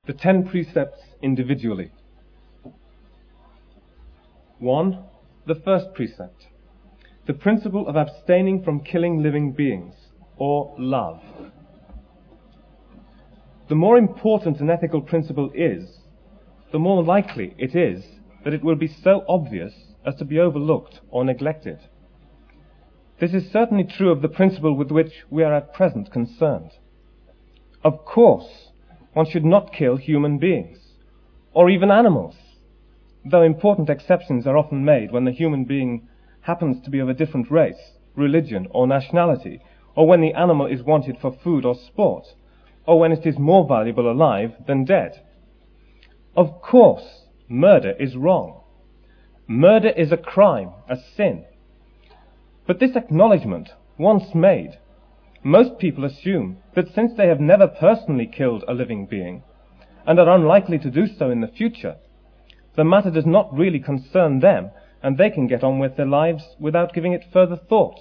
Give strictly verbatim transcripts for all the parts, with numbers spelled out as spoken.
The ten precepts individually. one. The first precept. The principle of abstaining from killing living beings, or love. The more important an ethical principle is, the more likely it is that it will be so obvious as to be overlooked or neglected. This is certainly true of the principle with which we are at present concerned. Of course, one should not kill human beings, or even animals, though important exceptions are often made when the human being happens to be of a different race, religion, or nationality, or when the animal is wanted for food or sport, or when it is more valuable alive than dead. Of course, murder is wrong. Murder is a crime, a sin. But this acknowledgement, once made, most people assume that since they have never personally killed a living being, and are unlikely to do so in the future, the matter does not really concern them, and they can get on with their lives without giving it further thought.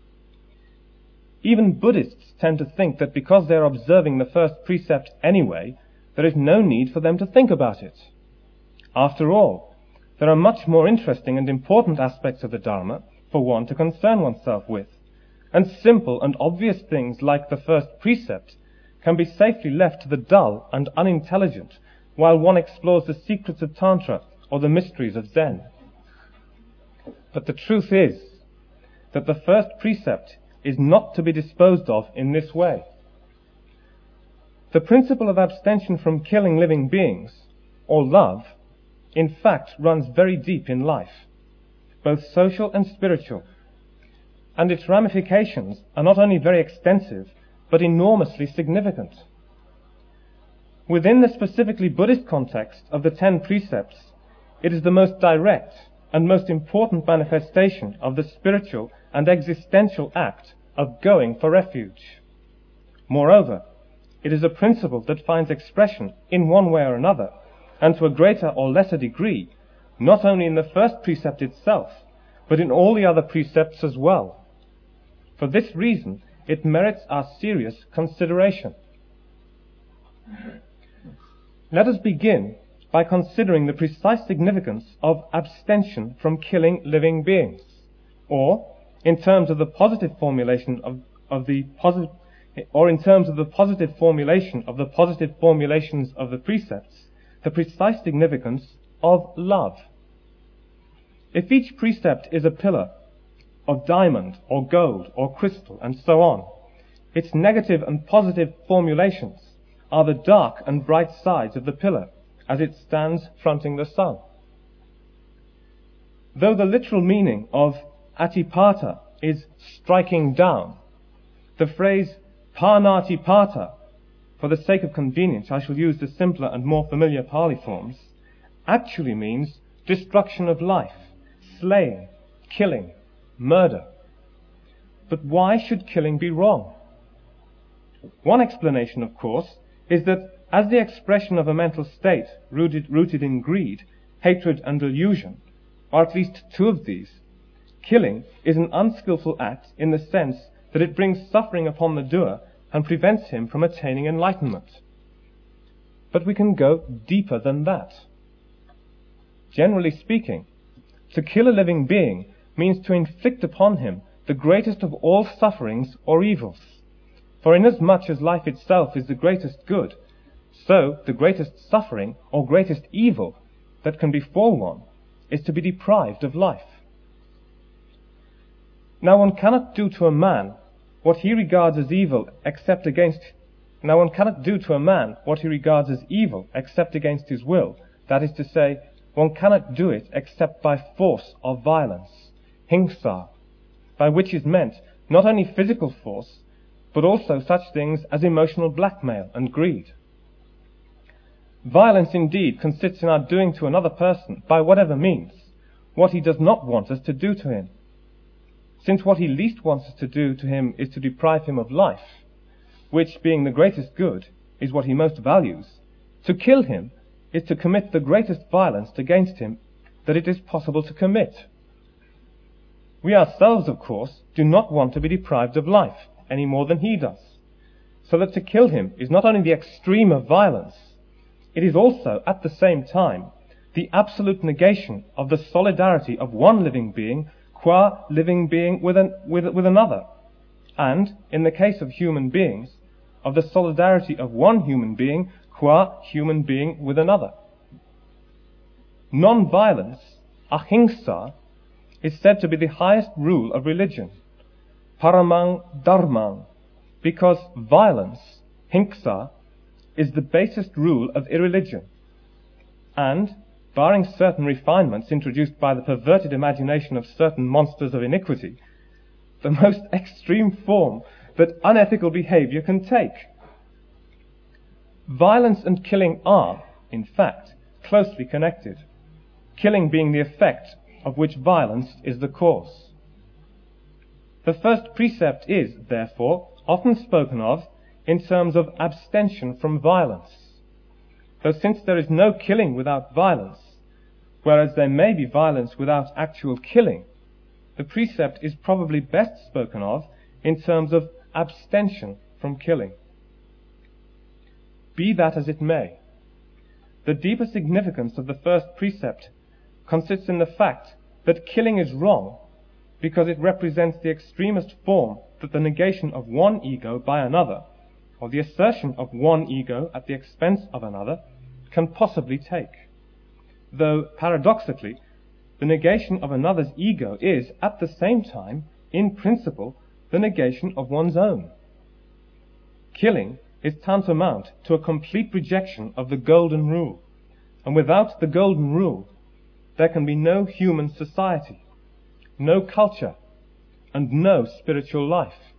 Even Buddhists tend to think that because they are observing the first precept anyway, there is no need for them to think about it. After all, there are much more interesting and important aspects of the Dharma for one to concern oneself with, and simple and obvious things like the first precept can be safely left to the dull and unintelligent while one explores the secrets of Tantra or the mysteries of Zen. But the truth is that the first precept is not to be disposed of in this way. The principle of abstention from killing living beings, or love, in fact runs very deep in life, both social and spiritual, and its ramifications are not only very extensive, but enormously significant. Within the specifically Buddhist context of the ten precepts, it is the most direct and most important manifestation of the spiritual and existential act of going for refuge. Moreover, it is a principle that finds expression in one way or another, and to a greater or lesser degree, not only in the first precept itself, but in all the other precepts as well. For this reason, it merits our serious consideration. Let us begin by considering the precise significance of abstention from killing living beings, or, in terms of the positive formulation of, of the positive, or in terms of the positive formulation of the positive formulations of the precepts, the precise significance of love. If each precept is a pillar of diamond or gold or crystal and so on, its negative and positive formulations are the dark and bright sides of the pillar as it stands fronting the sun. Though the literal meaning of atipata is striking down, the phrase panatipata, for the sake of convenience I shall use the simpler and more familiar Pali forms, actually means destruction of life, slaying, killing, murder. But why should killing be wrong? One explanation, of course, is that as the expression of a mental state rooted, rooted in greed, hatred and illusion, or at least two of these, killing is an unskillful act in the sense that it brings suffering upon the doer and prevents him from attaining enlightenment. But we can go deeper than that. Generally speaking, to kill a living being means to inflict upon him the greatest of all sufferings or evils. For inasmuch as life itself is the greatest good, so the greatest suffering or greatest evil that can befall one is to be deprived of life. Now one cannot do to a man what he regards as evil except against now one cannot do to a man what he regards as evil except against his will. That is to say, one cannot do it except by force or violence, hingsa, by which is meant not only physical force, but also such things as emotional blackmail and greed. Violence indeed consists in our doing to another person, by whatever means, what he does not want us to do to him. Since what he least wants us to do to him is to deprive him of life, which, being the greatest good, is what he most values, to kill him is to commit the greatest violence against him that it is possible to commit. We ourselves, of course, do not want to be deprived of life, any more than he does, so that to kill him is not only the extreme of violence, it is also, at the same time, the absolute negation of the solidarity of one living being qua living being with, an, with, with another, and, in the case of human beings, of the solidarity of one human being qua human being with another. Non-violence, ahimsa, is said to be the highest rule of religion, paramang dharmang, because violence, hingsa, is the basest rule of irreligion, and, barring certain refinements introduced by the perverted imagination of certain monsters of iniquity, the most extreme form that unethical behavior can take. Violence and killing are, in fact, closely connected, killing being the effect of which violence is the cause. The first precept is, therefore, often spoken of in terms of abstention from violence, though since there is no killing without violence, whereas there may be violence without actual killing, the precept is probably best spoken of in terms of abstention from killing. Be that as it may, the deeper significance of the first precept consists in the fact that killing is wrong because it represents the extremest form that the negation of one ego by another, or the assertion of one ego at the expense of another, can possibly take. Though, paradoxically, the negation of another's ego is, at the same time, in principle, the negation of one's own. Killing is tantamount to a complete rejection of the golden rule, and without the golden rule, there can be no human society, no culture, and no spiritual life.